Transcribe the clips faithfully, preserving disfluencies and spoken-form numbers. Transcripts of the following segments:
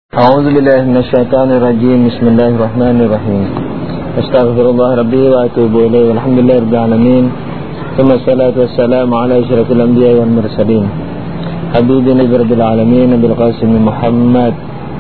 A'udzu billahi minasyaitonir rajim. Bismillahirrahmanirrahim. Astaghfirullah rabbi wa atubu ilaihi. Alhamdulillahirabbil alamin. Tsumma salatu wassalamu ala asyrafil anbiya'i wal mursalin. Habibina rabbil alamin Nabil Qasim Muhammad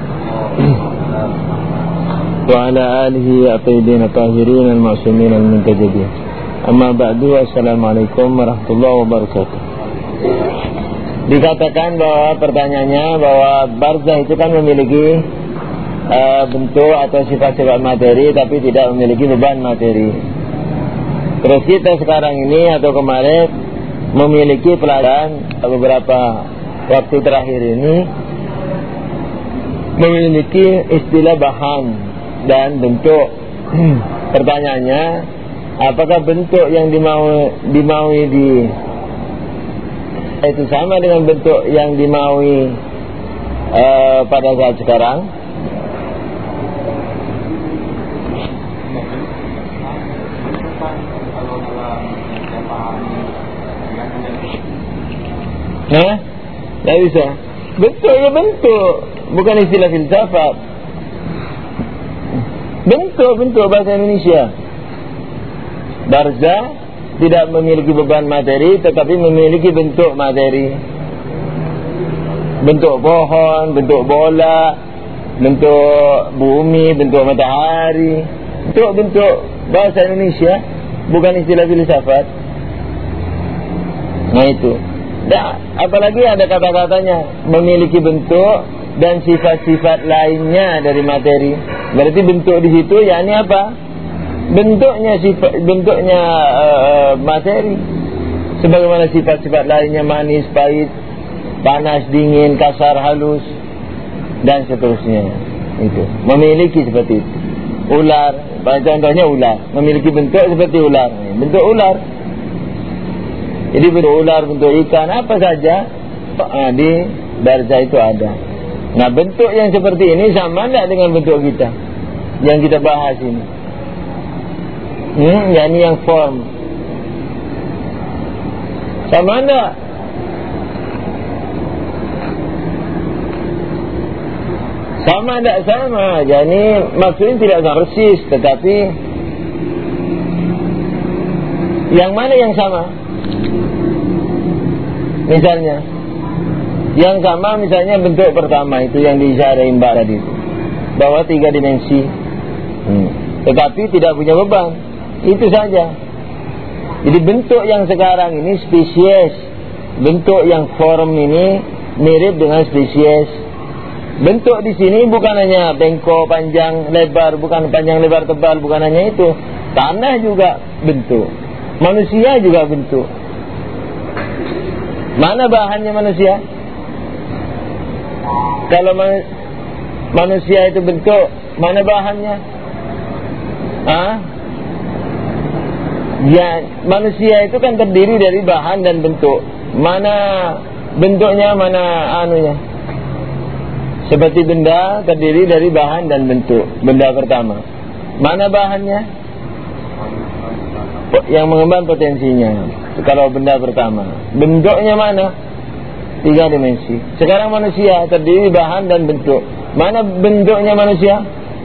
wa ala alihi at-tayyibin at-tahirin al-ma'sumin al-muntajibin. Amma ba'du. Assalamualaikum warahmatullahi wabarakatuh. Dikatakan bahwa pertanyaannya bahwa barzah itu kan memiliki uh, bentuk atau sifat-sifat materi tapi tidak memiliki beban materi. Terus kita sekarang ini atau kemarin memiliki pelajaran beberapa waktu terakhir ini memiliki istilah bahan dan bentuk. Pertanyaannya, apakah bentuk yang dimau dimaui di itu sama dengan bentuk yang dimaui uh, pada saat sekarang? Nah, tidak bisa. Bentuk ya bentuk, bukan istilah filsafat. Bentuk-bentuk bahasa Indonesia. Barzah tidak memiliki beban materi tetapi memiliki bentuk materi. Bentuk pohon, bentuk bola, bentuk bumi, bentuk matahari. Bentuk-bentuk bahasa Indonesia, bukan istilah filsafat. Nah itu. Nah, apalagi ada kata-katanya memiliki bentuk dan sifat-sifat lainnya dari materi. Berarti bentuk di situ yakni apa? Bentuknya sifat, bentuknya uh, materi. Sebagaimana sifat-sifat lainnya manis, pahit, panas, dingin, kasar, halus dan seterusnya. Itu memiliki seperti itu. Ular, contohnya ular, memiliki bentuk seperti ular. Bentuk ular. Jadi bentuk ular, bentuk ikan, apa saja uh, di barzah itu ada. Nah, bentuk yang seperti ini sama tidak dengan bentuk kita yang kita bahas ini? Hmm, yakni yang form. Sama enggak? Sama enggak? Sama. Jadi maksudnya tidak persis, tetapi yang mana yang sama? Misalnya yang sama misalnya bentuk pertama itu yang diisyarahin Mbak tadi itu, bahwa tiga dimensi, hmm. tetapi tidak punya beban. Itu saja. Jadi bentuk yang sekarang ini spesies, bentuk yang form ini mirip dengan spesies. Bentuk di sini bukan hanya bengkok, panjang, lebar, bukan panjang, lebar, tebal, bukan hanya itu. Tanah juga bentuk, manusia juga bentuk. Mana bahannya manusia? Kalau man manusia itu bentuk, mana bahannya? Hah? Ya, manusia itu kan terdiri dari bahan dan bentuk. Mana bentuknya, mana anunya? Seperti benda terdiri dari bahan dan bentuk. Benda pertama. Mana bahannya? Yang mengembang potensinya. Kalau benda pertama. Bentuknya mana? Tiga dimensi. Sekarang manusia terdiri bahan dan bentuk. Mana bentuknya manusia?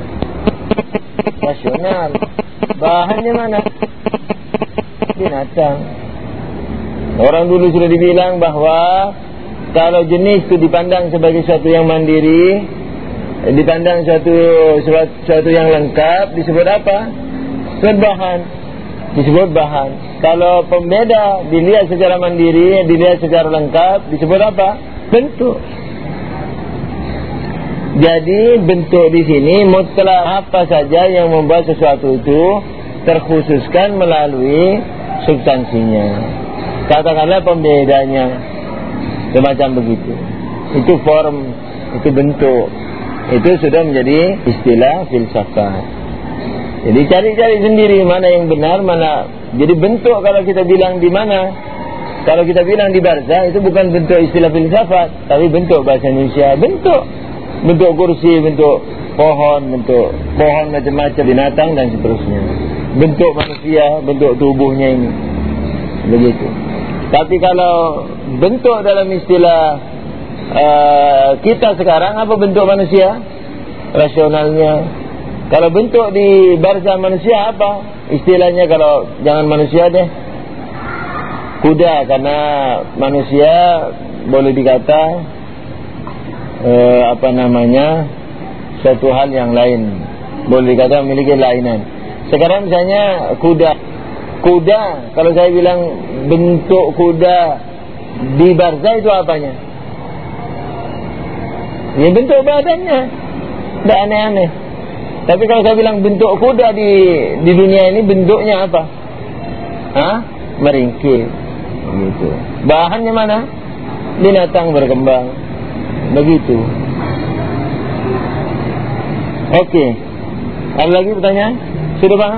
Rasional. Bahannya mana? Binatang. Orang dulu sudah dibilang bahwa kalau jenis itu dipandang sebagai sesuatu yang mandiri, dipandang suatu suatu yang lengkap, disebut apa? Disebut bahan. Disebut bahan. Kalau pembeda dilihat secara mandiri, dilihat secara lengkap, disebut apa? Bentuk. Jadi bentuk di sini mutlak apa saja yang membuat sesuatu itu terkhususkan melalui substansinya. Katakanlah pembedanya semacam begitu. Itu form, itu bentuk. Itu sudah menjadi istilah filsafat. Jadi cari-cari sendiri mana yang benar, mana. Jadi bentuk kalau kita bilang di mana? Kalau kita bilang di barzah itu bukan bentuk istilah filsafat, tapi bentuk bahasa Indonesia. Bentuk. Bentuk kursi, bentuk pohon, bentuk pohon macam-macam, binatang dan seterusnya. Bentuk manusia, bentuk tubuhnya ini. Begitu. Tapi kalau bentuk dalam istilah uh, kita sekarang, apa bentuk manusia? rasionalnya. Kalau bentuk di barzah manusia apa? Istilahnya kalau jangan manusia deh, kuda, karena manusia boleh dikata eh, apa namanya suatu hal yang lain, boleh dikata memiliki lainan. Sekarang misalnya kuda, kuda kalau saya bilang bentuk kuda di barzah itu apanya? Ya bentuk badannya, tidak aneh-aneh. Tapi kalau saya bilang bentuk kuda di di dunia ini bentuknya apa? Hah? Meringkih. Begitu. Bahannya mana? Binatang berkembang. Begitu. Oke. Ada lagi pertanyaan? Sudah paham?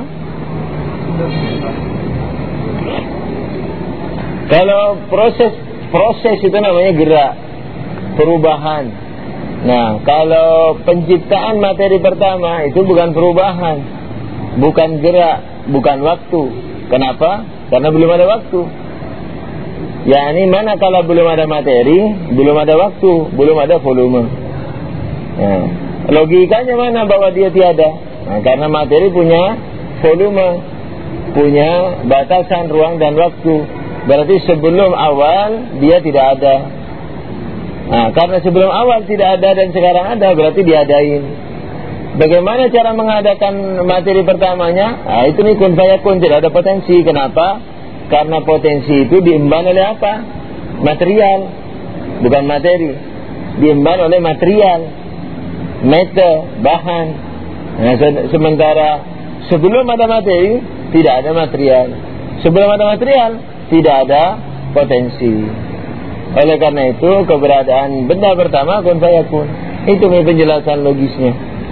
Kalau proses proses itu namanya gerak, perubahan. Nah, kalau penciptaan materi pertama itu bukan perubahan, bukan gerak, bukan waktu. Kenapa? Karena belum ada waktu. Ya, ini mana kalau belum ada materi, belum ada waktu, belum ada volume. Nah, logikanya mana bahwa dia tiada? Nah, karena materi punya volume, punya batasan ruang dan waktu. Berarti sebelum awal dia tidak ada. Nah, karena sebelum awal tidak ada dan sekarang ada, berarti diadain. Bagaimana cara mengadakan materi pertamanya? Nah, itu nih kun fayakun, tidak ada potensi. Kenapa? Karena potensi itu diemban oleh apa? Material, bukan materi. Diemban oleh material, meter, bahan. Nah, se- sementara sebelum ada materi tidak ada material. Sebelum ada material tidak ada potensi. Oleh karena itu keberadaan benda pertama kun fayakun. Itu penjelasan logisnya.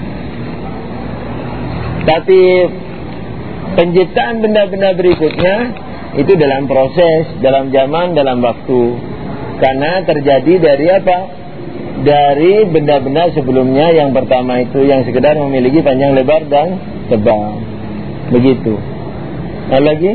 Tapi penciptaan benda-benda berikutnya itu dalam proses, dalam zaman, dalam waktu. Karena terjadi dari apa? Dari benda-benda sebelumnya. Yang pertama itu yang sekedar memiliki panjang lebar dan tebal. Begitu. Ada lagi?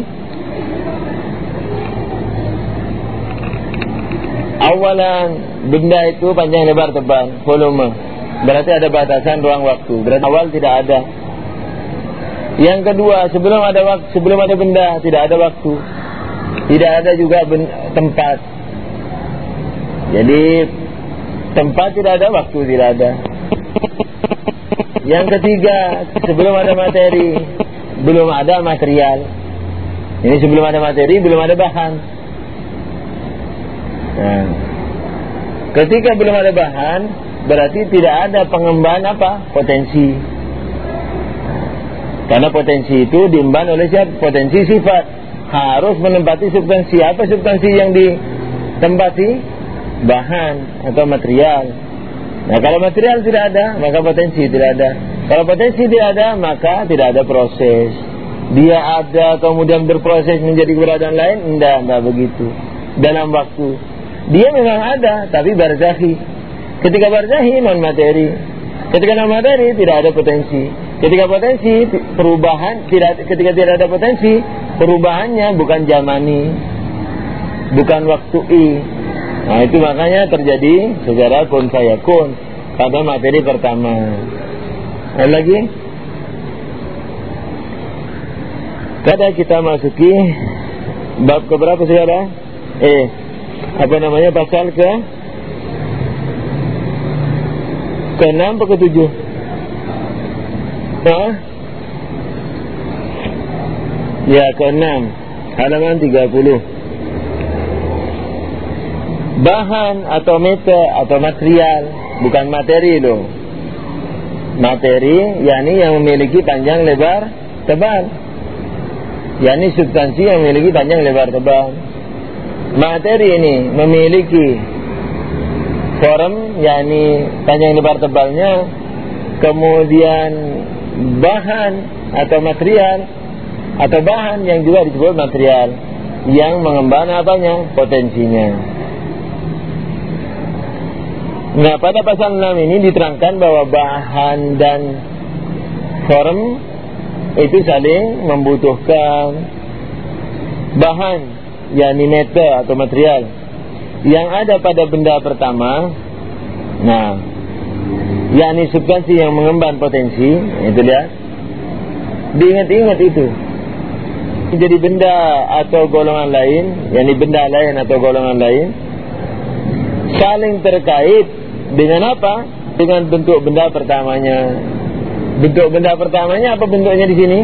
Awalan benda itu panjang lebar tebal, volume. Berarti ada batasan ruang waktu. Berarti awal tidak ada. Yang kedua, sebelum ada waktu, sebelum ada benda tidak ada waktu. Tidak ada juga ben- tempat. Jadi tempat tidak ada, waktu tidak ada. Yang ketiga, sebelum ada materi belum ada material. Ini sebelum ada materi belum ada bahan. Nah, ketika belum ada bahan, berarti tidak ada pengembangan apa? Potensi. Karena potensi itu diemban oleh siapa? Potensi sifat. Harus menempati substansi. Apa substansi yang ditempati? Bahan atau material. Nah, kalau material tidak ada, maka potensi tidak ada. Kalau potensi tidak ada, maka tidak ada proses. Dia ada kemudian berproses menjadi keberadaan lain? Tidak, tidak begitu. Dalam waktu. Dia memang ada, tapi barzakhi. Ketika barzakhi non materi. Ketika non materi tidak ada potensi. Ketika potensi perubahan tidak, ketika tidak ada potensi, perubahannya bukan zamani, bukan waktui. Nah, itu makanya terjadi secara kun fayakun pada materi pertama. Ada lagi? Kada kita masuki bab keberapa saudara? Eh, apa namanya, pasal ke ke enam atau ke tujuh? Hah? Ya, ke enam, halaman tiga puluh. Bahan atau meter atau material, bukan materi loh. Materi yakni yang memiliki panjang lebar tebal, yakni substansi yang memiliki panjang lebar tebal. Materi ini memiliki form, yakni panjang lebar tebalnya. Kemudian bahan atau material atau bahan yang juga disebut material yang mengemban apanya? Potensinya. Nah, pada pasal enam ini diterangkan bahwa bahan dan form itu saling membutuhkan. Bahan yakni meter atau material yang ada pada benda pertama, nah yakni substansi yang mengemban potensi, itu dia. Diingat-ingat itu. Jadi benda atau golongan lain, yakni benda lain atau golongan lain, saling terkait dengan apa? Dengan bentuk benda pertamanya. Bentuk benda pertamanya apa bentuknya di sini?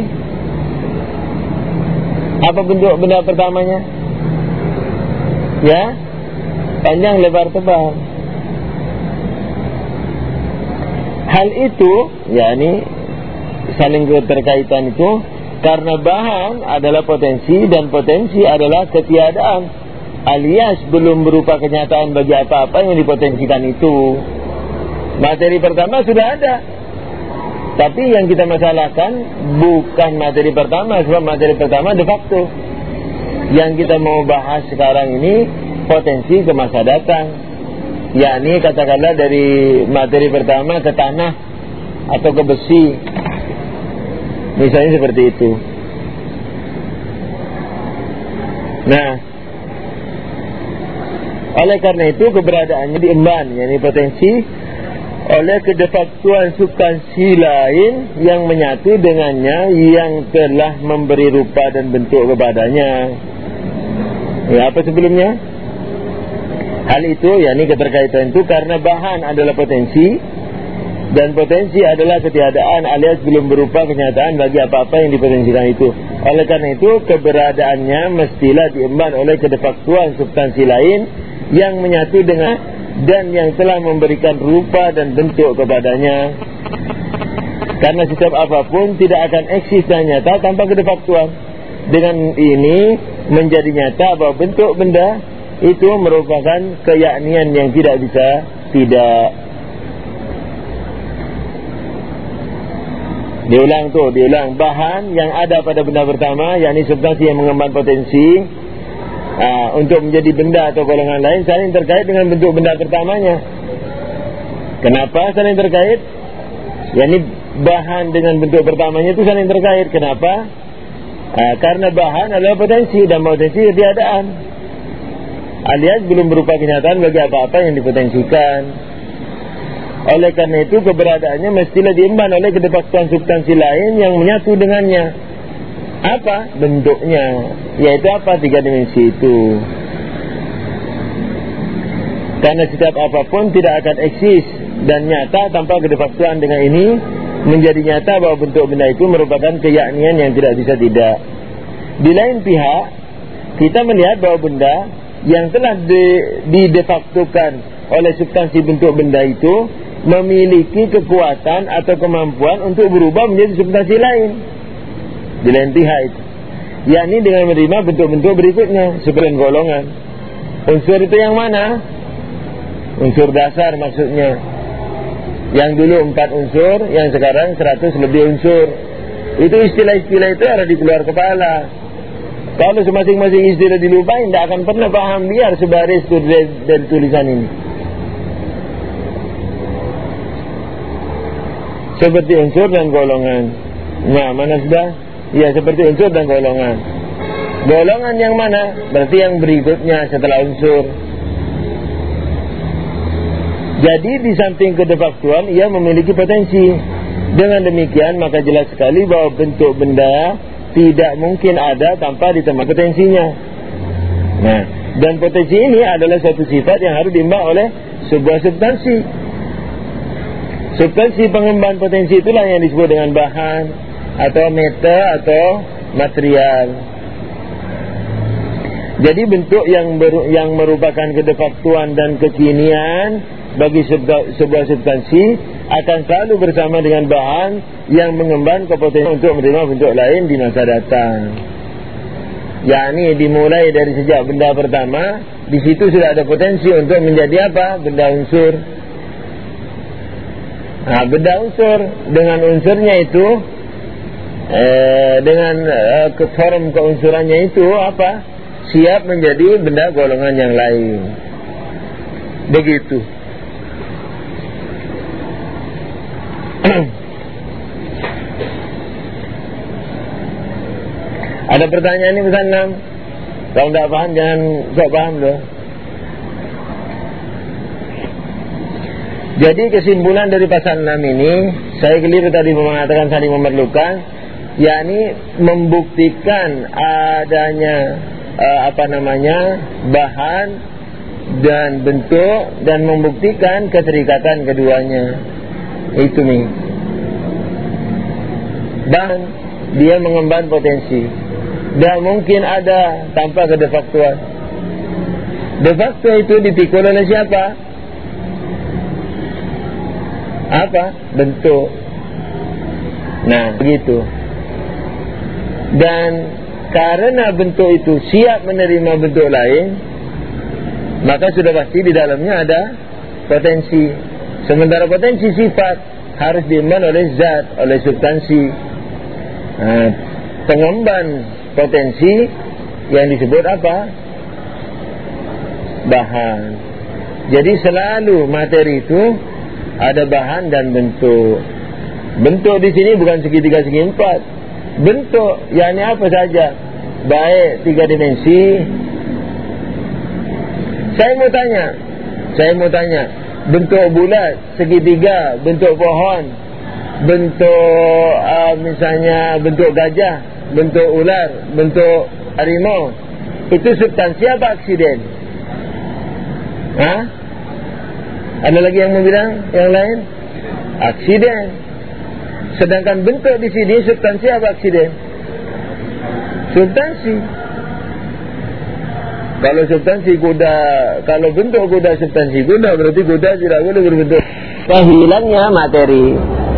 Apa bentuk benda pertamanya? Ya, panjang, lebar, tebal. Hal itu, yakni saling keterkaitan itu, karena bahan adalah potensi dan potensi adalah ketiadaan, alias belum berupa kenyataan bagi apa-apa yang dipotensikan itu. Materi pertama sudah ada, tapi yang kita masalahkan bukan materi pertama, sebab materi pertama de facto. Yang kita mau bahas sekarang ini potensi ke masa datang, yakni katakanlah dari materi pertama ke tanah atau ke besi, misalnya seperti itu. Nah, oleh karena itu keberadaannya diemban, yakni potensi, oleh kedefaktuan substansi lain yang menyatu dengannya, yang telah memberi rupa dan bentuk kepadanya. Ya, apa sebelumnya? Hal itu, yakni keterkaitan itu, karena bahan adalah potensi dan potensi adalah ketiadaan, alias belum berupa kenyataan bagi apa-apa yang dipotensikan itu. Oleh karena itu keberadaannya mestilah diemban oleh kedefaktuan substansi lain yang menyatu dengan dan yang telah memberikan rupa dan bentuk kepadanya. Karena setiap apapun tidak akan eksis dan nyata tanpa kedefaktuan. Dengan ini menjadi nyata bahwa bentuk benda itu merupakan keyaknian yang tidak bisa tidak. Diulang tuh, diulang. Bahan yang ada pada benda pertama, yakni substansi yang mengemban potensi, Nah, untuk menjadi benda atau golongan lain saling terkait dengan bentuk benda pertamanya. Kenapa saling terkait? yakni bahan dengan bentuk pertamanya itu saling terkait. Kenapa? Nah, karena bahan adalah potensi dan potensi ketiadaan, alias belum berupa kenyataan bagi apa-apa yang dipotensikan. Oleh karena itu keberadaannya mestilah diemban oleh kedefaktuan substansi lain yang menyatu dengannya. Apa? Bentuknya. Yaitu apa? Tiga dimensi itu. Karena setiap apapun tidak akan eksis dan nyata tanpa kedefaktuan. Dengan ini menjadi nyata bahwa bentuk benda itu merupakan keyaknian yang tidak bisa tidak. Di lain pihak, kita melihat bahwa benda yang telah didefaktukan oleh substansi bentuk benda itu memiliki kekuatan atau kemampuan untuk berubah menjadi substansi lain. Di lain pihak itu, yakni dengan menerima bentuk-bentuk berikutnya seperti golongan. Unsur itu yang mana? Unsur dasar maksudnya. Yang dulu empat unsur, yang sekarang seratus lebih unsur. Itu istilah-istilah itu ada di keluar kepala. Kalau masing-masing istilah dilupain, tidak akan pernah paham biar sebaris dari tulisan ini. Seperti unsur dan golongan. Nah, mana sudah? Ya, seperti unsur dan golongan. Golongan yang mana? Berarti yang berikutnya setelah unsur. Jadi di samping kedefaktuan ia memiliki potensi. Dengan demikian maka jelas sekali bahwa bentuk benda tidak mungkin ada tanpa ditambah potensinya. Nah, dan potensi ini adalah satu sifat yang harus diemban oleh sebuah substansi. Substansi pengemban potensi itulah yang disebut dengan bahan atau meta atau material. Jadi bentuk yang ber, yang merupakan kedefaktuan dan kekinian bagi sebuah substansi akan selalu bersama dengan bahan yang mengemban kepotensi untuk menerima bentuk lain di masa datang. Yakni dimulai dari sejak benda pertama, di situ sudah ada potensi untuk menjadi apa? Benda unsur. Nah, benda unsur dengan unsurnya itu eh, dengan eh, ke form keunsurannya itu apa? Siap menjadi benda golongan yang lain. Begitu. Ada pertanyaan ini pesan enam. Kalau tidak paham jangan sok paham loh. Jadi kesimpulan dari pasal enam ini, saya keliru tadi mengatakan saling memerlukan, yakni membuktikan adanya uh, apa namanya bahan dan bentuk, dan membuktikan keterikatan keduanya. Itu nih. Dan dia mengemban potensi. Dan mungkin ada tanpa kedefaktuan. De facto itu dipikul oleh siapa? Apa? Bentuk. Nah, begitu. Dan karena bentuk itu siap menerima bentuk lain, maka sudah pasti di dalamnya ada potensi. Sementara potensi sifat harus diemban oleh zat, oleh substansi. Nah, pengemban potensi yang disebut apa? Bahan. Jadi selalu materi itu ada bahan dan bentuk. Bentuk di sini bukan segitiga segi empat. Bentuk yakni apa saja, baik tiga dimensi. Saya mau tanya, saya mau tanya, bentuk bulat, segitiga, bentuk pohon, bentuk uh, misalnya bentuk gajah, bentuk ular, bentuk harimau, itu substansi apa aksiden? Hah? Ada lagi yang mau bilang yang lain? Aksiden. Sedangkan bentuk di sini substansi apa aksiden? Substansi. Kalau substansi kuda, kalau bentuk kuda substansi kuda, berarti kuda tidak boleh berbentuk. Kehilangnya materi.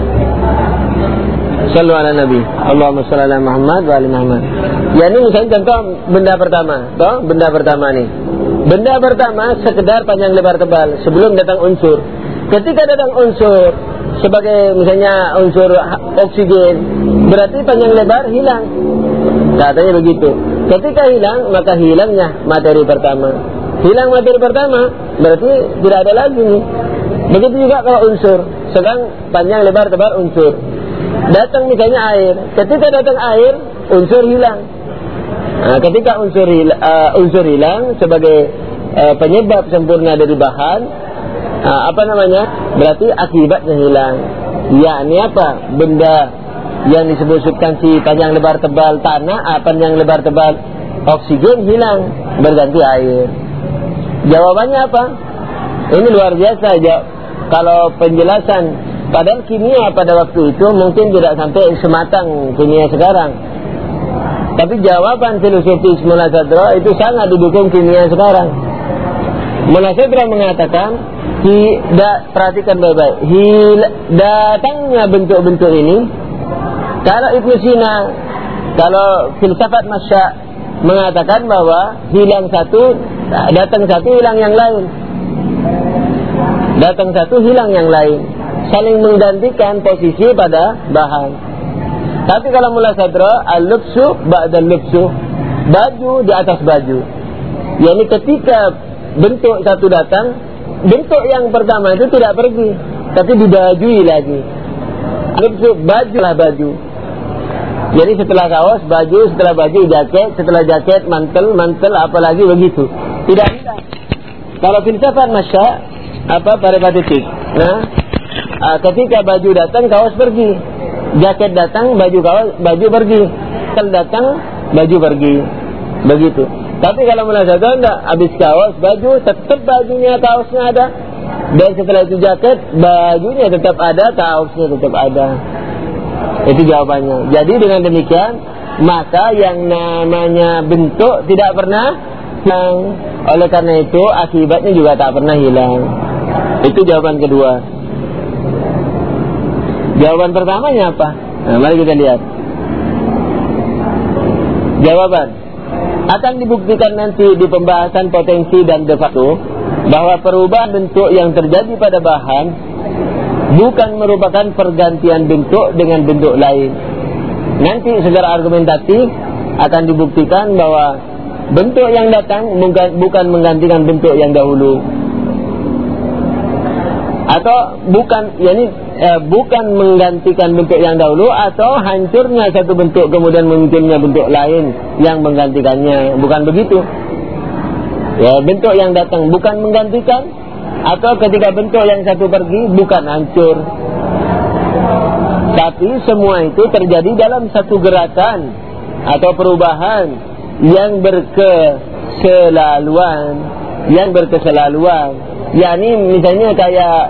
Sallu ala Nabi. Allahumma shalli ala Muhammad wa ali Muhammad. Ya, ini misalnya contoh benda pertama, toh benda pertama nih. Benda pertama sekedar panjang lebar tebal sebelum datang unsur. Ketika datang unsur sebagai misalnya unsur oksigen, berarti panjang lebar hilang. Katanya begitu. Ketika hilang, maka hilangnya materi pertama. Hilang materi pertama, berarti tidak ada lagi nih. Begitu juga kalau unsur, sedang panjang lebar tebal unsur. Datang misalnya air. Ketika datang air, unsur hilang. Nah, ketika unsur hilang, uh, unsur hilang sebagai uh, penyebab sempurna dari bahan, uh, apa namanya? Berarti akibatnya hilang. Yakni apa? Benda yang disebut substansi panjang lebar tebal tanah, panjang lebar tebal oksigen hilang, berganti air. Jawabannya apa? Ini luar biasa. Jawab. Kalau penjelasan, padahal kimia pada waktu itu mungkin tidak sampai sematang kimia sekarang. Tapi jawaban filosofis Mullah Sadra itu sangat didukung kimia sekarang. Mullah Sadra mengatakan, tidak, perhatikan baik-baik, hil, datangnya bentuk-bentuk ini. Kalau Ibnu Sina, kalau filsafat Masya mengatakan bahwa hilang satu, datang satu, hilang yang lain. Datang satu, hilang yang lain. Saling menggantikan posisi pada bahan. Tapi kalau Mullah Sadra, al-lubsu ba'dal lubsu, baju di atas baju. Yani ketika bentuk satu datang, bentuk yang pertama itu tidak pergi, tapi dibajui lagi. Lubsu, bajulah baju. Jadi setelah kaos, baju, setelah baju, jaket, setelah jaket, mantel, mantel, apalagi begitu. Tidak tidak. Kalau filsafat Masya, apa paripatitik. Nah, ketika baju datang, kaos pergi. Jaket datang, baju kaos, baju pergi. Tel datang, baju pergi. Begitu. Tapi kalau Mullah Sadra enggak, habis kaos, baju, tetap bajunya, kaosnya ada. Dan setelah itu jaket, bajunya tetap ada, kaosnya tetap ada. Itu jawabannya. Jadi dengan demikian, maka yang namanya bentuk tidak pernah hilang. Oleh karena itu, akibatnya juga tak pernah hilang. Itu jawaban kedua. Jawaban pertamanya apa? Nah, mari kita lihat. Jawaban akan dibuktikan nanti di pembahasan potensi dan de facto bahwa perubahan bentuk yang terjadi pada bahan bukan merupakan pergantian bentuk dengan bentuk lain. Nanti secara argumentatif akan dibuktikan bahwa bentuk yang datang bukan menggantikan bentuk yang dahulu, atau bukan, yakni eh, bukan menggantikan bentuk yang dahulu, atau hancurnya satu bentuk kemudian munculnya bentuk lain yang menggantikannya. Bukan begitu. Ya, bentuk yang datang bukan menggantikan, atau ketika bentuk yang satu pergi, bukan hancur. Tapi semua itu terjadi dalam satu gerakan atau perubahan yang berkeselaluan, yang berkeselaluan. yakni misalnya kayak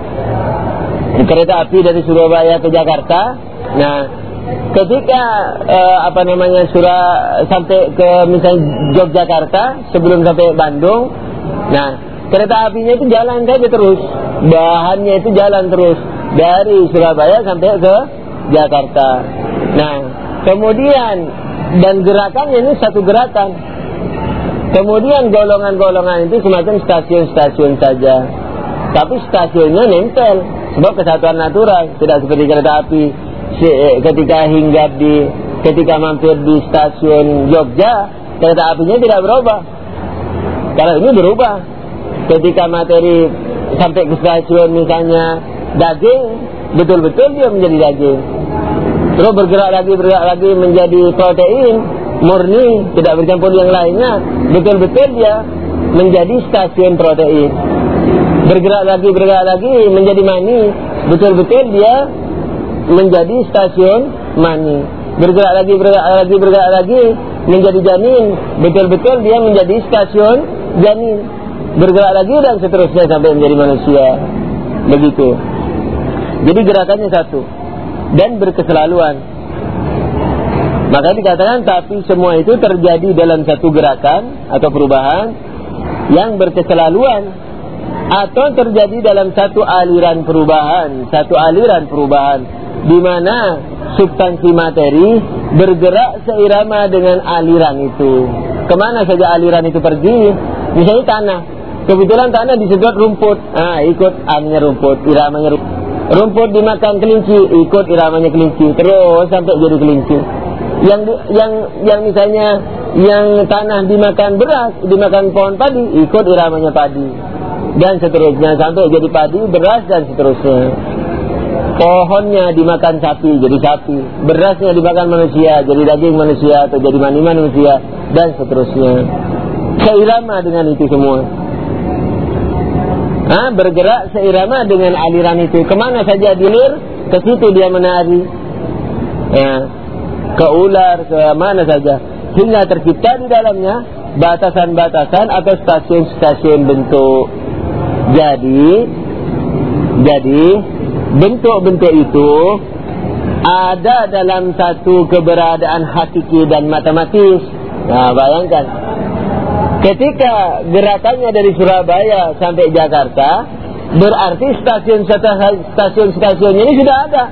kereta api dari Surabaya ke Jakarta. Nah, ketika uh, apa namanya Surah sampai ke misalnya Yogyakarta sebelum sampai Bandung, nah kereta apinya itu jalan saja terus, bahannya itu jalan terus dari Surabaya sampai ke Jakarta. Nah, kemudian dan gerakannya ini satu gerakan. Kemudian golongan-golongan itu semacam stasiun-stasiun saja, tapi stasiunnya nempel sebab kesatuan natural, tidak seperti kereta api. Ketika hinggap di, ketika mampir di stasiun Jogja, kereta apinya tidak berubah. Kalau ini berubah. Ketika materi sampai ke stasiun misalnya daging, betul-betul dia menjadi daging. Terus bergerak lagi, bergerak lagi menjadi protein murni, tidak bercampur yang lainnya, betul-betul dia menjadi stasiun protein. Bergerak lagi, bergerak lagi menjadi mani, betul-betul dia menjadi stasiun mani. Bergerak lagi, bergerak lagi, bergerak lagi menjadi janin, betul-betul dia menjadi stasiun janin. Bergerak lagi dan seterusnya sampai menjadi manusia. Begitu. Jadi gerakannya satu dan berkeselaluan. Maka dikatakan tapi semua itu terjadi dalam satu gerakan atau perubahan yang berkeselaluan, atau terjadi dalam satu aliran perubahan, satu aliran perubahan di mana substansi materi bergerak seirama dengan aliran itu. Kemana saja aliran itu pergi? Misalnya tanah, kebetulan tanah disedot rumput, ah ikut anunya rumput, iramanya rumput. Rumput dimakan kelinci, ikut iramanya kelinci, terus sampai jadi kelinci. Yang yang yang misalnya yang tanah dimakan beras, dimakan pohon padi, ikut iramanya padi, dan seterusnya sampai jadi padi, beras dan seterusnya. Pohonnya dimakan sapi, jadi sapi. Berasnya dimakan manusia, jadi daging manusia atau jadi mani manusia, dan seterusnya. Seirama dengan itu semua. Ah, bergerak seirama dengan aliran itu. Kemana saja dilir, ke situ dia menari. Ya, ke ular, ke mana saja, hingga tercipta di dalamnya batasan-batasan atau stasiun-stasiun bentuk. Jadi, jadi bentuk-bentuk itu ada dalam satu keberadaan hakiki dan matematis. Nah, bayangkan, ketika gerakannya dari Surabaya sampai Jakarta, berarti stasiun-stasiun ini sudah ada,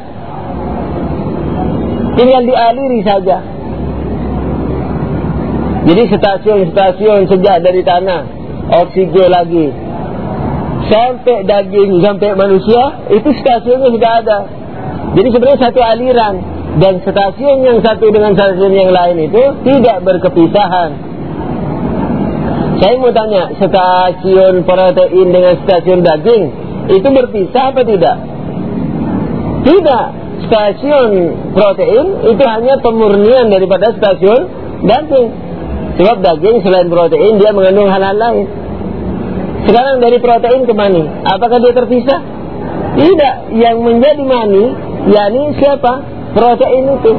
tinggal dialiri saja. Jadi stasiun-stasiun sejak dari tanah, oksigen lagi, sampai daging, sampai manusia, itu stasiunnya sudah ada. Jadi sebenarnya satu aliran, dan stasiun yang satu dengan stasiun yang lain itu tidak berkepisahan. Saya mau tanya, stasiun protein dengan stasiun daging itu berpisah apa tidak? Tidak. Stasiun protein itu hanya pemurnian daripada stasiun daging. Sebab daging selain protein dia mengandung hal-hal lain. Sekarang dari protein ke mani, apakah dia terpisah? Tidak. Yang menjadi mani, yakni siapa? Protein itu.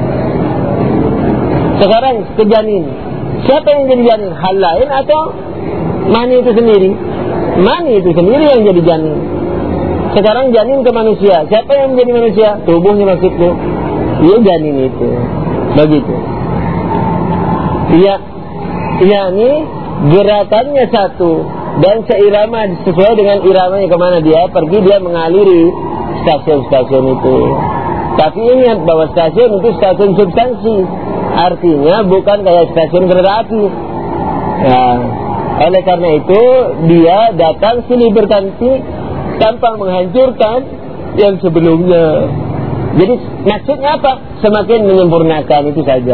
Sekarang ke janin, siapa yang jadi janin? Hal lain atau mani itu sendiri? Mani itu sendiri yang jadi janin. Sekarang janin ke manusia, siapa yang menjadi manusia? Tubuhnya maksudnya. Iya, janin itu. Begitu. Iya, yakni gerakannya satu dan seirama sesuai dengan iramanya kemana dia pergi, dia mengaliri stasiun-stasiun itu. Tapi ingat bahwa stasiun itu stasiun substansi, artinya bukan kayak stasiun kereta api. Nah, oleh karena itu dia datang silih berganti tanpa menghancurkan yang sebelumnya. Jadi maksudnya apa? Semakin menyempurnakan, itu saja.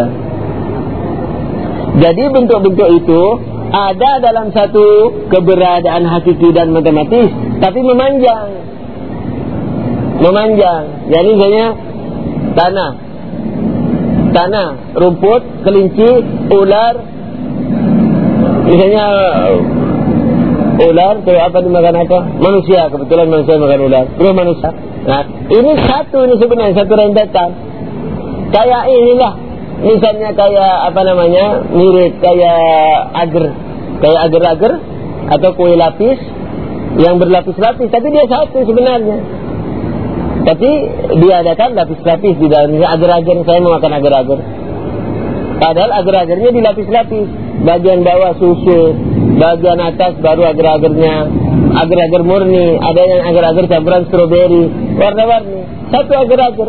Jadi bentuk-bentuk itu ada dalam satu keberadaan hakiki dan matematis, tapi memanjang, memanjang. Jadi misalnya tanah, tanah, rumput, kelinci, ular, misalnya ular, terus apa dimakan apa? Manusia, kebetulan manusia makan ular, terus manusia. Nah, ini satu ini sebenarnya satu rentetan. Kayak inilah, misalnya kayak apa namanya, mirip kayak agar, kayak agar-agar atau kue lapis yang berlapis-lapis, tapi dia satu sebenarnya. Tapi diadakan lapis-lapis di dalamnya. Agar-agar, saya mau makan agar-agar. Padahal agar-agarnya dilapis-lapis. Bagian bawah susu, bagian atas baru agar-agarnya. Agar-agar murni, ada yang agar-agar campuran stroberi, warna-warni. Satu agar-agar.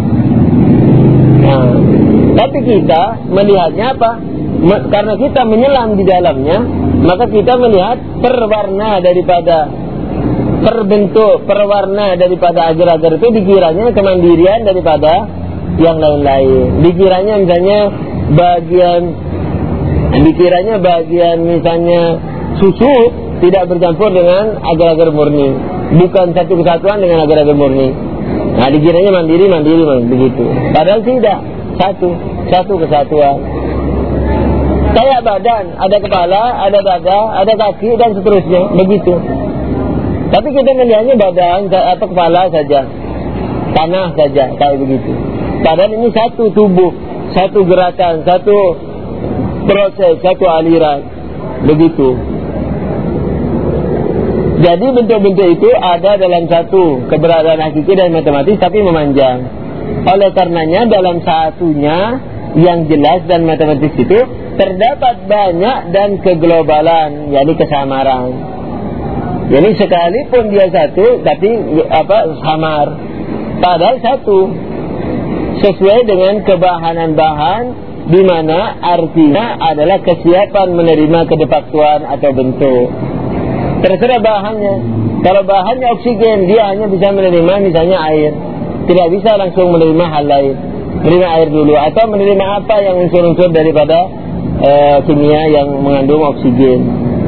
Nah, tapi kita melihatnya apa? Karena kita menyelam di dalamnya, maka kita melihat perwarna daripada perbentuk, perwarna daripada agar-agar itu dikiranya kemandirian daripada yang lain-lain. Dikiranya misalnya bagian dikiranya bagian misalnya susu tidak bercampur dengan agar-agar murni, bukan satu kesatuan dengan agar-agar murni. Nah, dikiranya mandiri, mandiri, mandiri begitu. Padahal tidak, satu, satu kesatuan. Kayak badan, ada kepala, ada dada, ada kaki dan seterusnya, begitu. Tapi kita melihatnya badan atau kepala saja, tanah saja, kayak begitu. Padahal ini satu tubuh, satu gerakan, satu proses, satu aliran, begitu. Jadi bentuk-bentuk itu ada dalam satu keberadaan hakiki dan matematis, tapi memanjang. Oleh karenanya dalam satunya yang jelas dan matematis itu terdapat banyak dan keglobalan, yakni kesamaran. Jadi sekalipun dia satu, tapi apa samar. Padahal satu, sesuai dengan kebahanan bahan, di mana artinya adalah kesiapan menerima kedepaktuan atau bentuk. Terserah bahannya. Kalau bahannya oksigen, dia hanya bisa menerima misalnya air. Tidak bisa langsung menerima hal lain. Menerima air dulu, atau menerima apa yang unsur-unsur daripada uh, kimia yang mengandung oksigen.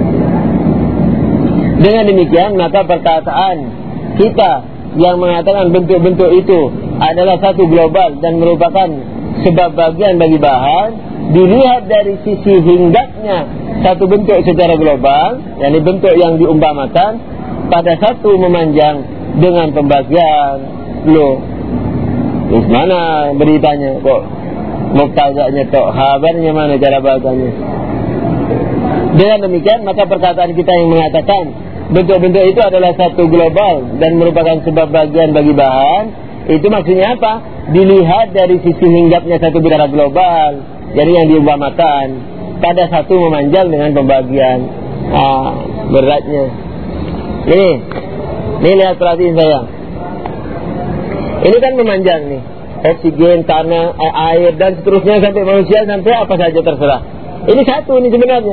Dengan demikian, maka perkataan kita yang mengatakan bentuk-bentuk itu adalah satu global dan merupakan sebab bagian bagi bahan, dilihat dari sisi hinggapnya satu bentuk secara global, yakni bentuk yang diumpamakan pada satu memanjang dengan pembagian. Loh, terus mana beritanya kok muktazanya kok, kabarnya mana cara bahasanya? Dengan demikian, maka perkataan kita yang mengatakan bentuk-bentuk itu adalah satu global dan merupakan sebab bagian bagi bahan, itu maksudnya apa? Dilihat dari sisi hinggapnya satu bicara global, jadi yang diumpamakan pada satu memanjang dengan pembagian. Ah, beratnya. Ini, ini lihat, perhatiin saya. Ini kan memanjang nih, oksigen, tanah, air dan seterusnya sampai manusia, sampai apa saja terserah. Ini satu ini sebenarnya.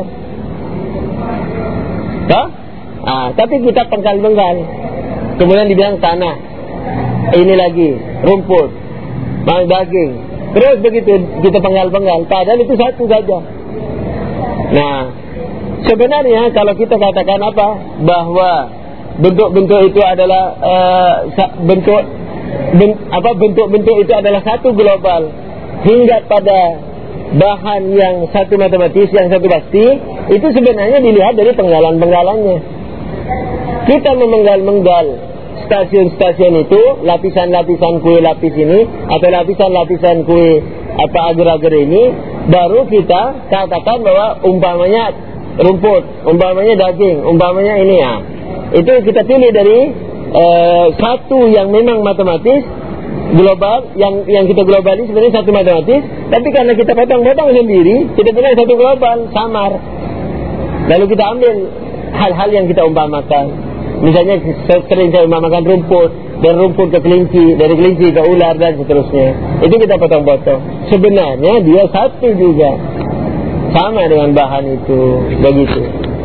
Toh? Ah, tapi kita penggal-penggal. Kemudian dibilang tanah. Ini lagi rumput, daging. Terus begitu kita penggal-penggal. Padahal itu satu saja. Nah, sebenarnya kalau kita katakan apa, bahwa bentuk-bentuk itu adalah uh, bentuk ben, apa bentuk-bentuk itu adalah satu global hingga pada bahan yang satu matematis, yang satu pasti, itu sebenarnya dilihat dari penggalan-penggalannya. Kita memenggal-menggal stasiun-stasiun itu, lapisan-lapisan kue lapis ini atau lapisan-lapisan kue apa agar-agar ini, baru kita katakan bahwa umpamanya rumput, umpamanya daging, umpamanya ini ya. Itu kita pilih dari uh, satu yang memang matematis global, yang yang kita globali sebenarnya satu matematis, tapi karena kita potong-potong sendiri, kita bilang satu global, samar. Lalu kita ambil hal-hal yang kita umpamakan. Misalnya sering saya umpamakan rumput, dan rumput ke kelinci, dari kelinci ke ular dan seterusnya. Itu kita potong-potong. Sebenarnya dia satu juga, sama dengan bahan itu, begitu.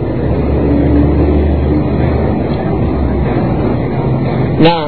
Nah,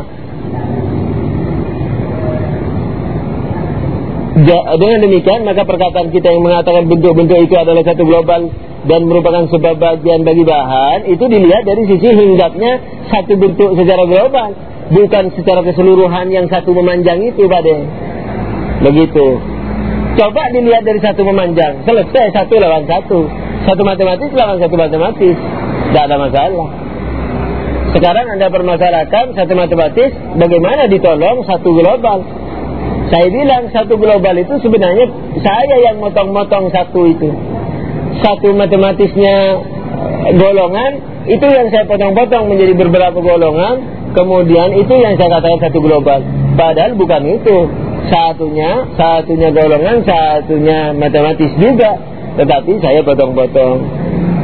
dengan demikian maka perkataan kita yang mengatakan bentuk-bentuk itu adalah satu global dan merupakan sebab bagian bagi bahan, itu dilihat dari sisi hinggapnya satu bentuk secara global, bukan secara keseluruhan yang satu memanjang itu, Pak De. Begitu. Coba dilihat dari satu memanjang, selesai satu lawan satu, satu matematis lawan satu matematis. tidak ada masalah. Sekarang Anda permasalahkan satu matematis, bagaimana ditolong satu global. Saya bilang satu global itu sebenarnya saya yang motong-motong satu itu. Satu matematisnya golongan, itu yang saya potong-potong menjadi beberapa golongan. Kemudian itu yang saya katakan satu global. Padahal bukan itu. Satunya, satunya golongan, satunya matematis juga. Tetapi saya potong-potong.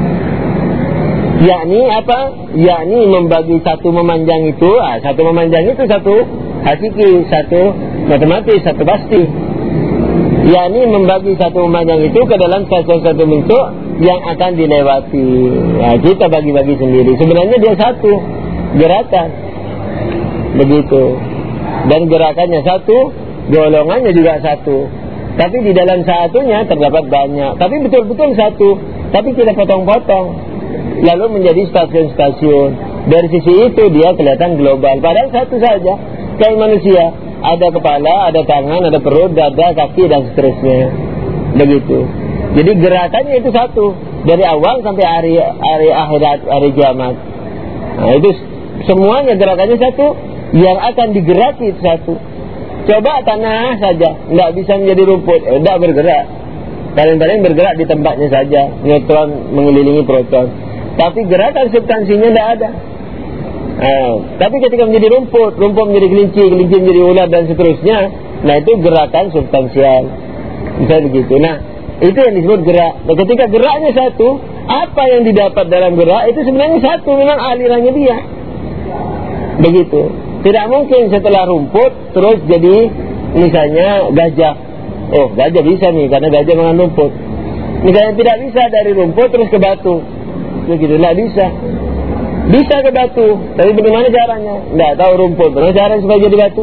Yakni apa? Yakni membagi satu memanjang itu, ah, satu memanjang itu satu hakiki, satu matematis, satu pasti. Yakni membagi satu memanjang itu ke dalam satu-satu bentuk yang akan dilewati. Nah, kita bagi-bagi sendiri. Sebenarnya dia satu gerakan, begitu. Dan gerakannya satu, golongannya juga satu. Tapi di dalam satunya terdapat banyak. Tapi betul-betul satu. Tapi kita potong-potong. Lalu menjadi stasiun-stasiun. Dari sisi itu dia kelihatan global. Padahal satu saja. Kayak manusia, ada kepala, ada tangan, ada perut, dada, kaki, dan seterusnya. Begitu. Jadi gerakannya itu satu. Dari awal sampai hari hari akhirat, hari kiamat. Nah, itu semuanya gerakannya satu. Yang akan digeraki itu satu. Coba tanah saja, tidak bisa menjadi rumput, tidak bergerak. Paling-paling bergerak di tempatnya saja. Neutron mengelilingi proton. Tapi gerakan substansinya tidak ada. Nah, tapi ketika menjadi rumput, rumput menjadi kelinci, kelinci menjadi ular dan seterusnya, nah itu gerakan substansial. Misalnya begitu. Nah, itu yang disebut gerak. Nah, ketika geraknya satu, apa yang didapat dalam gerak itu sebenarnya satu, memang alirannya dia. Begitu. Tidak mungkin setelah rumput terus jadi misalnya gajah. Oh, gajah bisa nih karena gajah makan rumput. Misalnya tidak bisa dari rumput terus ke batu. Begitu, tidak bisa. Bisa ke batu, tapi bagaimana caranya? Tidak tahu rumput. Bagaimana caranya supaya jadi batu?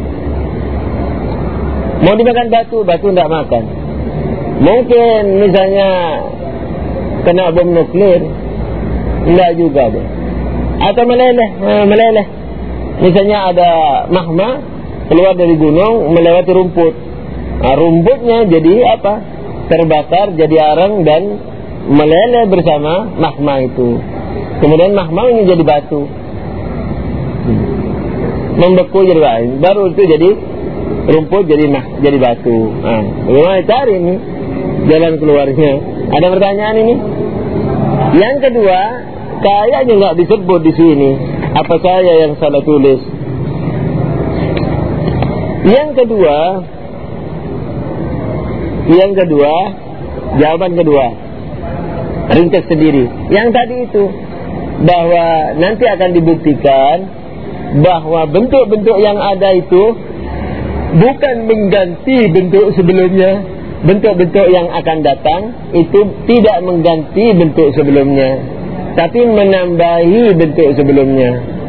Mau dimakan batu, batu tidak makan. Mungkin misalnya kena bom nuklir, tidak juga deh. Atau meleleh, nah, meleleh. Misalnya ada magma keluar dari gunung melewati rumput. Nah, rumputnya jadi apa? Terbakar jadi arang dan meleleh bersama magma itu. Kemudian magma ini jadi batu, membeku jadi batu. Baru itu jadi rumput jadi nah, jadi batu. Nah, bagaimana cari ini jalan keluarnya? Ada pertanyaan ini? Yang kedua, kayaknya nggak disebut di sini. Apa saya yang salah tulis? Yang kedua, yang kedua, jawaban kedua, ringkas sendiri. Yang tadi itu, bahwa nanti akan dibuktikan bahwa bentuk-bentuk yang ada itu bukan mengganti bentuk sebelumnya. Bentuk-bentuk yang akan datang itu tidak mengganti bentuk sebelumnya, tapi menambahi bentuk sebelumnya.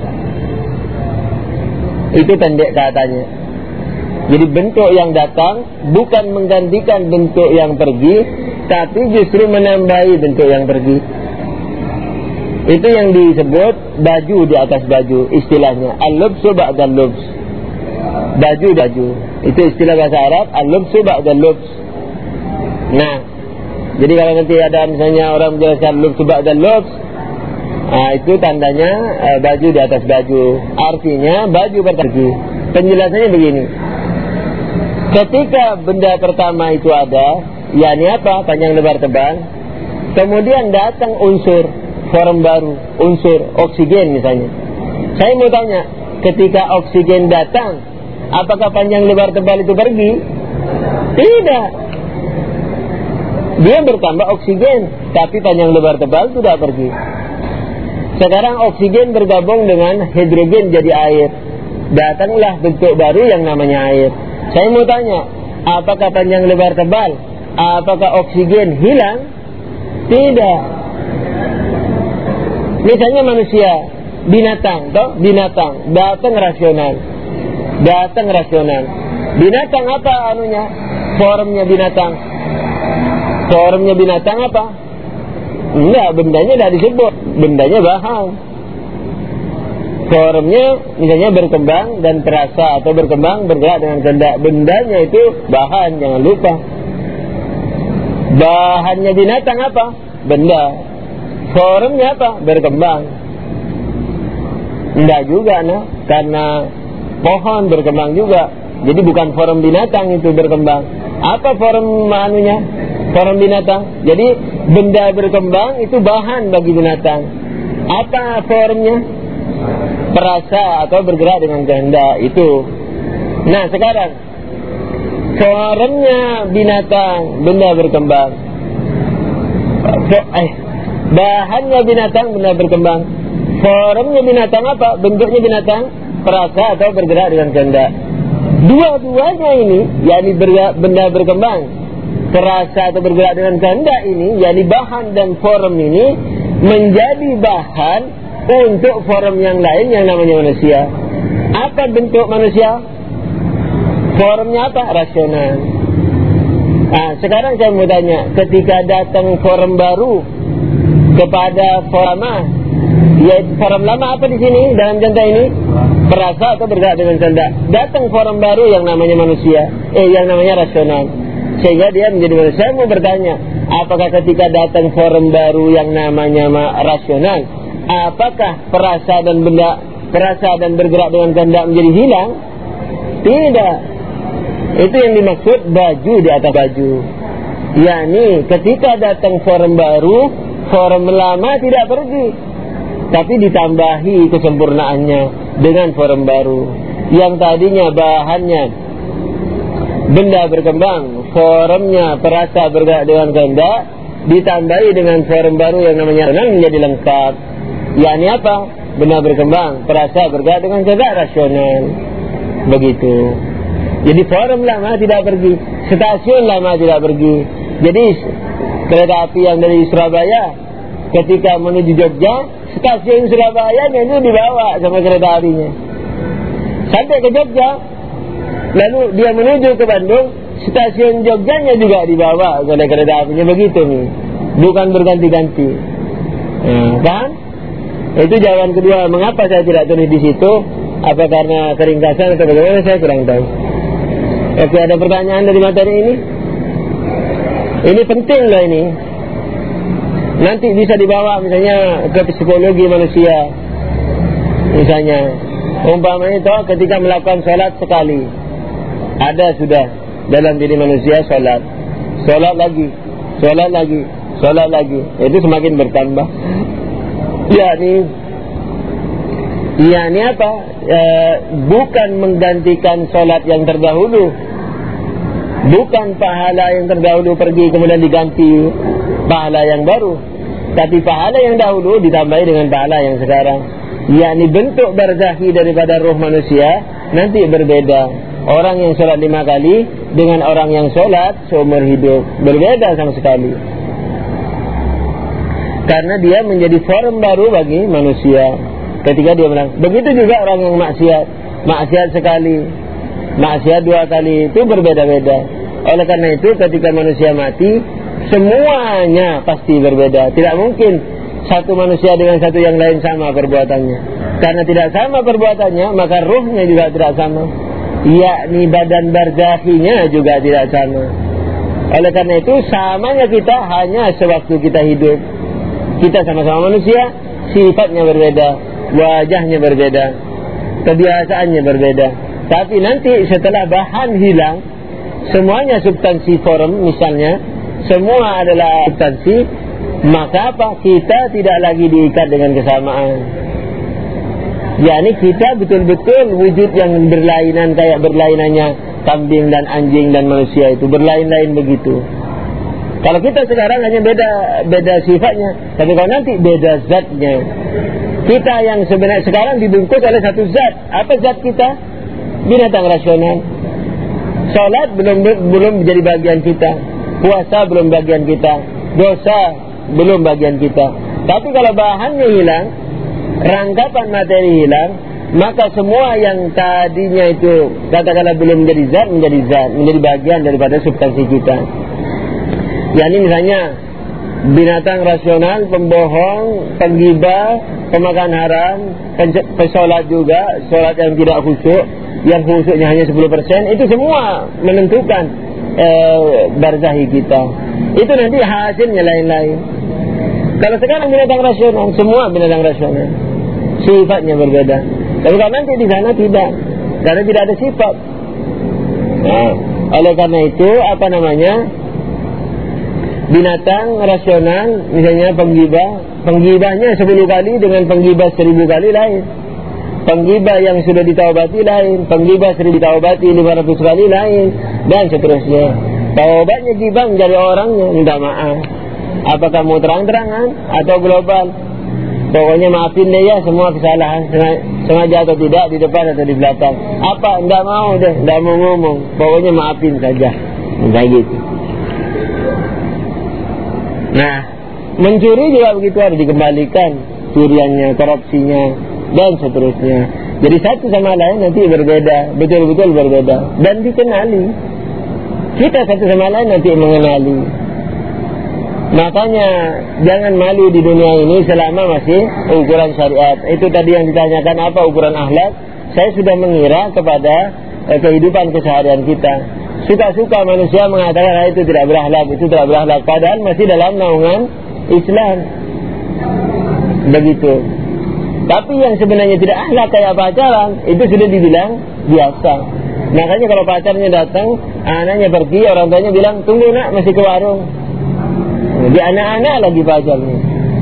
Itu pendek katanya. Jadi bentuk yang datang bukan menggantikan bentuk yang pergi, tapi justru menambahi bentuk yang pergi. Itu yang disebut baju di atas baju, istilahnya al-lubsu ba'dal lubs. Baju baju. Itu istilah bahasa Arab, al-lubsu ba'dal lubs. Nah, jadi kalau nanti ada misalnya orang menjelaskan lubsu ba'dal lubs, nah itu tandanya eh, baju di atas baju. Artinya baju pergi. Penjelasannya begini. Ketika benda pertama itu ada, yakni apa? Panjang lebar tebal. Kemudian datang unsur form baru, unsur oksigen misalnya. Saya mau tanya, ketika oksigen datang, apakah panjang lebar tebal itu pergi? Tidak. Dia bertambah oksigen, tapi panjang lebar tebal tidak pergi. Sekarang oksigen bergabung dengan hidrogen jadi air. Datanglah bentuk baru yang namanya air. Saya mau tanya, apakah panjang lebar tebal? Apakah oksigen hilang? Tidak. Misalnya manusia, binatang, toh? Binatang, datang rasional. Datang rasional. Binatang apa anunya? Formnya binatang. Formnya binatang apa? Enggak, bendanya tidak disebut. Bendanya bahan. Formnya misalnya berkembang dan terasa, atau berkembang bergerak dengan kehendak. Bendanya itu bahan, jangan lupa. Bahannya binatang apa? Benda. Forumnya apa? Berkembang. Enggak juga, nah, karena pohon berkembang juga. Jadi bukan forum binatang itu berkembang. Apa forum manunya? Forum binatang. Jadi benda berkembang itu bahan bagi binatang. Apa forumnya? Perasa atau bergerak dengan kehendak itu. Nah sekarang forumnya binatang, benda berkembang. Eh, bahannya binatang, benda berkembang. Forumnya binatang apa? Bentuknya binatang, perasa atau bergerak dengan kehendak. Dua-duanya ini, yakni benda berkembang, perasa atau bergerak dengan kehendak ini, yakni bahan dan forum ini menjadi bahan untuk forum yang lain yang namanya manusia. Apa bentuk manusia? Forumnya apa? Rasional. Nah, sekarang saya mau tanya, ketika datang forum baru kepada forum lama, yaitu forum lama apa di sini dalam contoh ini? Perasa atau bergerak dengan kehendak. Datang forum baru yang namanya manusia, eh yang namanya rasional, sehingga dia menjadi manusia. Saya mau bertanya, apakah ketika datang forum baru yang namanya rasional, apakah perasa dan benda, perasa dan bergerak dengan kehendak menjadi hilang? Tidak. Itu yang dimaksud baju di atas baju. yakni ketika datang forum baru, forum lama tidak pergi, tapi ditambahi kesempurnaannya dengan forum baru. Yang tadinya bahannya benda berkembang, forumnya perasa bergerak dengan kehendak, ditambahi dengan forum baru yang namanya rasional menjadi lengkap. Yakni apa? Benda berkembang, perasa bergerak dengan kehendak, rasional. Begitu. Jadi forum lama tidak pergi, stasiun lama tidak pergi. Jadi kereta api yang dari Surabaya ketika menuju Jogja, stasiun Surabaya itu dibawa sama kereta apinya sampai ke Jogja. Lalu dia menuju ke Bandung, stasiun Jogjanya juga dibawa oleh kereta apinya. Begitu nih, bukan berganti-ganti. Nah, kan? Itu jawaban kedua. Mengapa saya tidak tulis di situ? Apa karena keringkasan atau bagaimana? Saya kurang tahu. Oke, ada pertanyaan dari materi ini? Ini penting loh ini. Nanti bisa dibawa misalnya ke psikologi manusia. Misalnya, umpamanya itu ketika melakukan sholat sekali, ada sudah dalam diri manusia sholat, sholat lagi, sholat lagi, sholat lagi, itu semakin bertambah. Yakni, yakni apa? E, bukan menggantikan sholat yang terdahulu, bukan pahala yang terdahulu pergi kemudian diganti pahala yang baru, tapi pahala yang dahulu ditambahi dengan pahala yang sekarang. Yakni bentuk barzakhi daripada roh manusia nanti berbeda. Orang yang sholat lima kali dengan orang yang sholat seumur hidup berbeda sama sekali, karena dia menjadi forum baru bagi manusia ketika dia bilang. Begitu juga orang yang maksiat, maksiat sekali, maksiat dua kali, itu berbeda-beda. Oleh karena itu ketika manusia mati, semuanya pasti berbeda. Tidak mungkin satu manusia dengan satu yang lain sama perbuatannya. Karena tidak sama perbuatannya, maka ruhnya juga tidak sama, yakni badan barzakhinya juga tidak sama. Oleh karena itu samanya kita hanya sewaktu kita hidup. Kita sama-sama manusia, sifatnya berbeda, wajahnya berbeda, kebiasaannya berbeda. Tapi nanti setelah bahan hilang, semuanya substansi forum misalnya, semua adalah substansi, maka apa? Kita tidak lagi diikat dengan kesamaan. yakni kita betul-betul wujud yang berlainan, kayak berlainannya kambing dan anjing dan manusia itu berlain-lain begitu. Kalau kita sekarang hanya beda beda sifatnya, tapi kalau nanti beda zatnya. Kita yang sebenarnya sekarang dibungkus oleh satu zat. Apa zat kita? Binatang rasional. Salat belum belum menjadi bagian kita, puasa belum bagian kita, dosa belum bagian kita. Tapi kalau bahannya hilang, rangkapan materi hilang, maka semua yang tadinya itu katakanlah belum menjadi zat menjadi zat, menjadi bagian daripada substansi kita. Yani misalnya binatang rasional, pembohong, penggibah, pemakan haram, pesolat juga, solat yang tidak khusyuk, yang khusyuknya hanya sepuluh persen, itu semua menentukan e, barzakhi kita. Itu nanti hasilnya lain-lain. Kalau sekarang binatang rasional, semua binatang rasional, sifatnya berbeda. Tapi kalau nanti di sana tidak, karena tidak ada sifat. Nah, oleh karena itu apa namanya, binatang rasional, misalnya penggibah, penggibahnya sepuluh kali dengan penggibah seribu kali lain. Penggibah yang sudah ditaubati lain, penggibah seribu ditaubati lima ratus kali lain, dan seterusnya. Taubatnya gibah menjadi orangnya minta maaf. Apakah mau terang-terangan atau global? Pokoknya maafin deh ya semua kesalahan, sengaja atau tidak, di depan atau di belakang. Apa? Tidak mau deh, tidak mau ngomong. Pokoknya maafin saja. Kayak gitu. Nah, mencuri juga begitu, harus dikembalikan curiannya, korupsinya, dan seterusnya. Jadi satu sama lain nanti berbeda, betul-betul berbeda, dan dikenali. Kita satu sama lain nanti mengenali. Makanya jangan malu di dunia ini selama masih ukuran syariat. Itu tadi yang ditanyakan, apa ukuran akhlak? Saya sudah mengira kepada eh, kehidupan keseharian kita. Suka-suka manusia mengatakan ah, itu tidak berakhlak, itu tidak berakhlak, padahal masih dalam naungan Islam. Begitu. Tapi yang sebenarnya tidak akhlak kayak pacaran, itu sudah dibilang biasa. Makanya kalau pacarnya datang, anaknya pergi, orang tuanya bilang, tunggu nak, masih ke warung. Jadi anak-anak lagi pacarnya.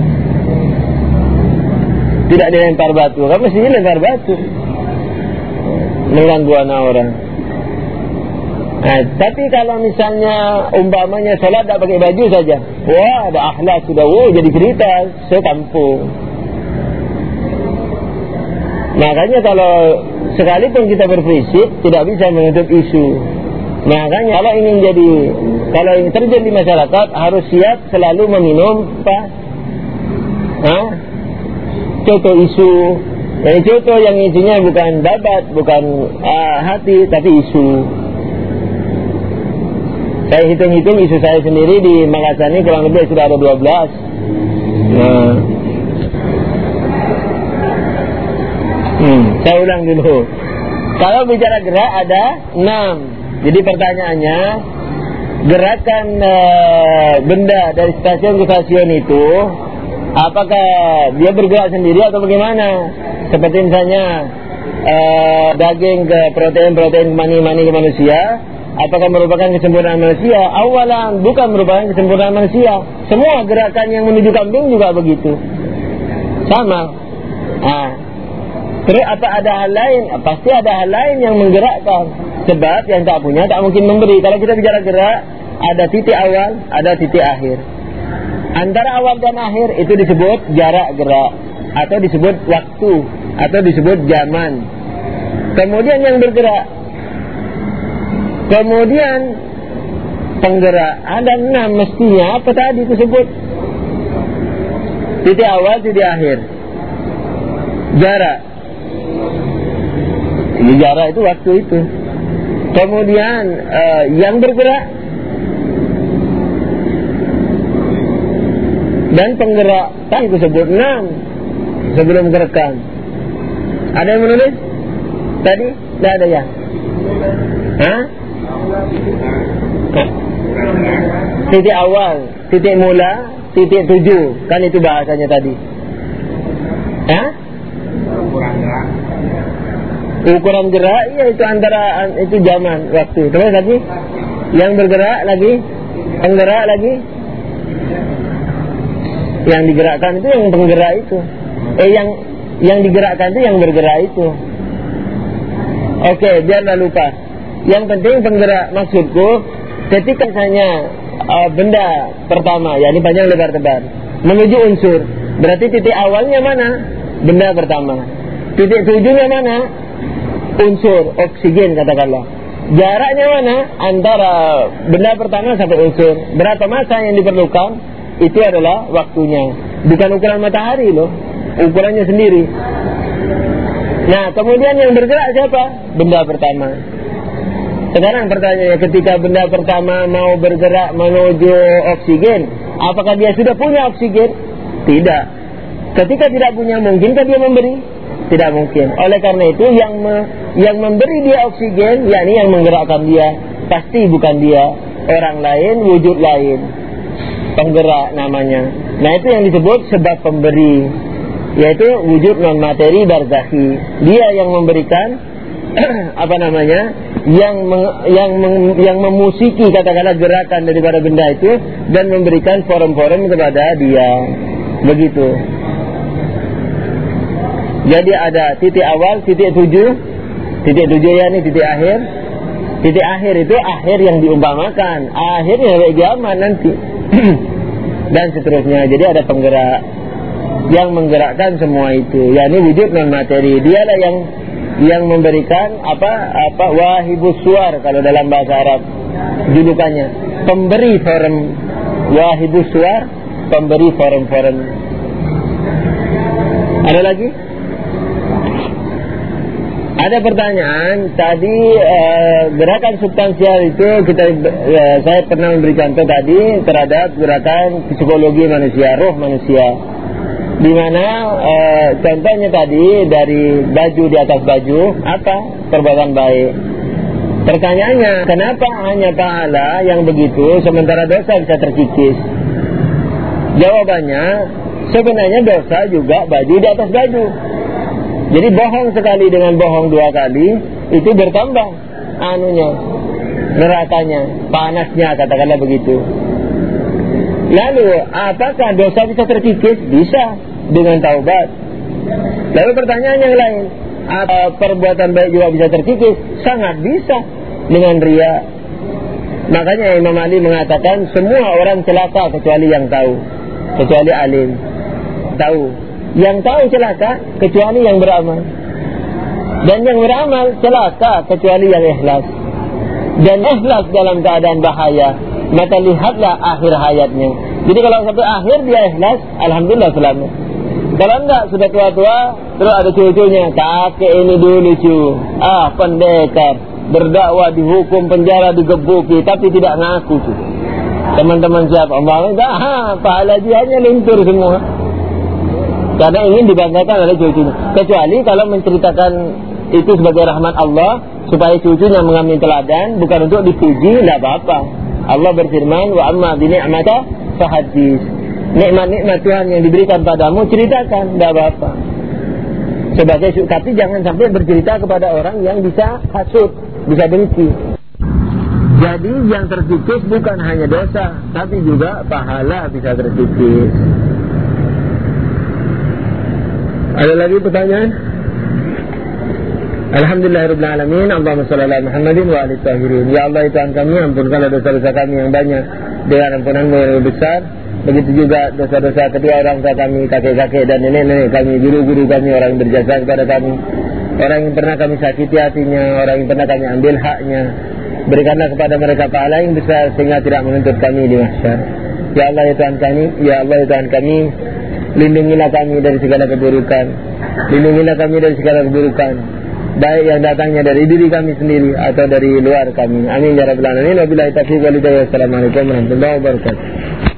Tidak dilempar batu, kan mestinya lempar batu, mengganggu anak orang. Nah, tapi kalau misalnya umpamanya sholat tak pakai baju saja, wah ada akhlak sudah, wah jadi cerita sekampung. Makanya kalau sekalipun kita berprinsip tidak bisa menutup isu. Makanya kalau ingin jadi, kalau ingin terjun di masyarakat harus siap selalu meminum apa? Hah? Contoh isu. Yang contoh yang isinya bukan babat, bukan uh, hati, tapi isu. Saya hitung-hitung isu saya sendiri di Makassar ini kurang lebih sudah ada dua belas. Nah, hmm, saya ulang dulu. Kalau bicara gerak ada enam. Jadi pertanyaannya, gerakan e, benda dari stasiun ke stasiun itu, apakah dia bergerak sendiri atau bagaimana? Seperti misalnya e, daging ke protein-protein mani-mani ke manusia, apakah merupakan kesempurnaan manusia? Awalan, bukan merupakan kesempurnaan manusia. Semua gerakan yang menuju kambing juga begitu, sama. Nah, terus apa ada hal lain? Pasti ada hal lain yang menggerakkan. Sebab yang tak punya tak mungkin memberi. Kalau kita bicara gerak, ada titik awal, ada titik akhir. Antara awal dan akhir itu disebut jarak gerak, atau disebut waktu, atau disebut zaman. Kemudian yang bergerak, kemudian penggerak, ada enam mestinya. Apa tadi disebut? Titik awal, titik akhir, jarak. Ini jarak itu waktu itu. Kemudian uh, yang bergerak dan penggerak tadi disebut enam sebelum gerakkan. Ada yang menulis tadi? Tidak ada ya? Hah? Titik awal, titik mula, titik tujuh, kan itu bahasanya tadi. Hah? Ukuran gerak, ya itu antara itu zaman waktu. Terus lagi yang bergerak lagi, penggerak lagi, yang digerakkan itu yang penggerak itu. Eh yang yang digerakkan itu yang bergerak itu. Oke, biarlah lupa. Yang penting penggerak, maksudku ketika misalnya uh, benda pertama, yakni panjang lebar tebal, menuju unsur, berarti titik awalnya mana? Benda pertama. Titik tujuhnya mana? Unsur oksigen katakanlah. Jaraknya mana? Antara benda pertama sampai unsur. Berapa masa yang diperlukan? Itu adalah waktunya. Bukan ukuran matahari loh, ukurannya sendiri. Nah, kemudian yang bergerak siapa? Benda pertama. Sekarang pertanyaannya, ketika benda pertama mau bergerak menuju oksigen, apakah dia sudah punya oksigen? Tidak. Ketika tidak punya, mungkinkah dia memberi? Tidak mungkin. Oleh karena itu yang me, yang memberi dia oksigen, yakni yang menggerakkan dia, pasti bukan dia, orang lain, wujud lain, penggerak namanya. Nah itu yang disebut sebab pemberi, yaitu wujud non materi barzakhi. Dia yang memberikan apa namanya, yang meng, yang meng, yang memusiki katakanlah gerakan daripada benda itu dan memberikan forum-forum kepada dia. Begitu. Jadi ada titik awal, titik tujuh, titik tujuh ya ini titik akhir. Titik akhir itu akhir yang diumpamakan, akhirnya sampai kiamat nanti. Dan seterusnya. Jadi ada penggerak yang menggerakkan semua itu, yakni wujud non materi. Dialah yang yang memberikan apa apa wahibus suar kalau dalam bahasa Arab julukannya, pemberi forum. Wahibus suar, pemberi forum-forum. Ada lagi? Ada pertanyaan tadi, uh, gerakan substansial itu kita uh, saya pernah memberi contoh tadi terhadap gerakan psikologi manusia, roh manusia, di mana uh, contohnya tadi dari baju di atas baju apa perbuatan baik. Pertanyaannya, kenapa hanya pahala yang begitu sementara dosa bisa terkikis? Jawabannya, sebenarnya dosa juga baju di atas baju. Jadi bohong sekali dengan bohong dua kali itu bertambah anunya, nerakanya, panasnya, katakanlah begitu. Lalu apakah dosa bisa terkikis? Bisa dengan taubat. Lalu pertanyaan yang lain, apa perbuatan baik juga bisa terkikis? Sangat bisa dengan riya. Makanya Imam Ali mengatakan semua orang celaka kecuali yang tahu, kecuali alim. Tahu. Yang tahu celaka kecuali yang beramal, dan yang beramal celaka kecuali yang ikhlas. Dan ikhlas dalam keadaan bahaya, maka lihatlah akhir hayatnya. Jadi kalau sampai akhir dia ikhlas, alhamdulillah selamat. Kalau enggak, sudah tua-tua, terus ada cucunya, kakek ini dulu lucu, ah pendekar, berdakwah dihukum penjara digebuki, tapi tidak ngaku tuh. Teman-teman siapa? Allah enggak, ha, pahala jianya lintur semua. Karena ingin dibanggakan oleh cucunya. Kecuali kalau menceritakan itu sebagai rahmat Allah, supaya cucunya mengambil teladan, bukan untuk dipuji, tidak apa-apa. Allah berfirman, wa amma bi ni'mata fahadis. Nikmat-nikmat Tuhan yang diberikan padamu, ceritakan, tidak apa-apa. Sebagai, tapi jangan sampai bercerita kepada orang yang bisa hasud, bisa benci. Jadi yang terkikis bukan hanya dosa, tapi juga pahala bisa terkikis. Ada lagi pertanyaan? Alhamdulillahirabbil alamin. Allahumma shalli ala Muhammadin wa alihi tahirin. Ya Allah, Tuhan kami, ampunkanlah dosa-dosa kami yang banyak dengan ampunan-Mu yang lebih besar. Begitu juga dosa-dosa kedua orang tua kami, kakek-kakek dan nenek-nenek kami, guru-guru kami, orang yang berjasa kepada kami, orang yang pernah kami sakiti hatinya, orang yang pernah kami ambil haknya. Berikanlah kepada mereka pahala yang besar sehingga tidak menuntut kami di mahsyar. Ya Allah, ya Tuhan kami, ya Allah, ya Tuhan kami, lindungilah kami dari segala keburukan. Lindungilah kami dari segala keburukan, baik yang datangnya dari diri kami sendiri atau dari luar kami. Amin ya rabbal alamin. Wabillahi taufiq wal hidayah. Assalamualaikum warahmatullahi wabarakatuh.